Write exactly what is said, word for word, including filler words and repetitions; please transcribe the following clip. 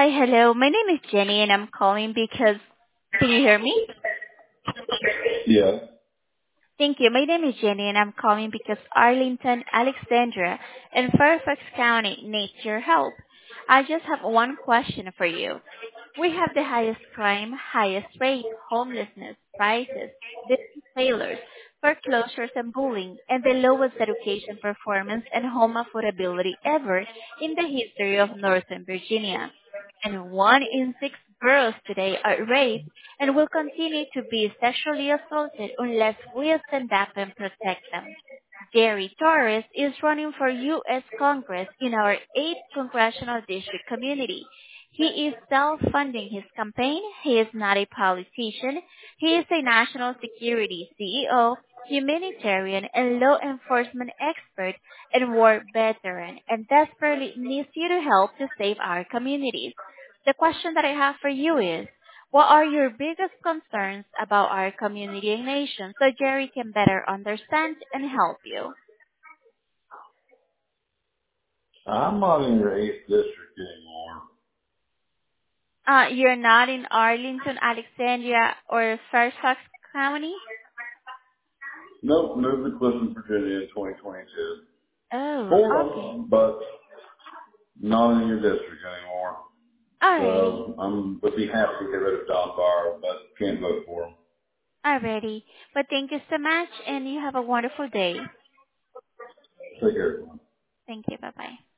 Hi, hello. My name is Jenny, and I'm calling because. Can you hear me? Yeah. Thank you. My name is Jenny, and I'm calling because Arlington, Alexandria, and Fairfax County needs your help. I just have one question for you. We have the highest crime, highest rate, homelessness, prices, business failures, foreclosures and bullying, and the lowest education performance and home affordability ever in the history of Northern Virginia. And one in six girls today are raped and will continue to be sexually assaulted unless we stand up and protect them. Jerry Torres is running for U S. Congress in our eighth Congressional District community. He is self-funding his campaign. He is not a politician. He is a national security C E O, humanitarian, and law enforcement expert and war veteran, and desperately needs you to help to save our communities. The question that I have for you is, what are your biggest concerns about our community and nation so Jerry can better understand and help you? I'm not in your eighth district anymore. Uh, you're not in Arlington, Alexandria, or Fairfax County? Nope, moved to Clifton, Virginia in twenty twenty-two. Oh, Sort okay. of, but not in your district anymore. Alrighty. So I'm would be happy to get rid of Don Barr, but can't vote for him. Alrighty. But thank you so much, and you have a wonderful day. Take care. Thank you. Bye-bye.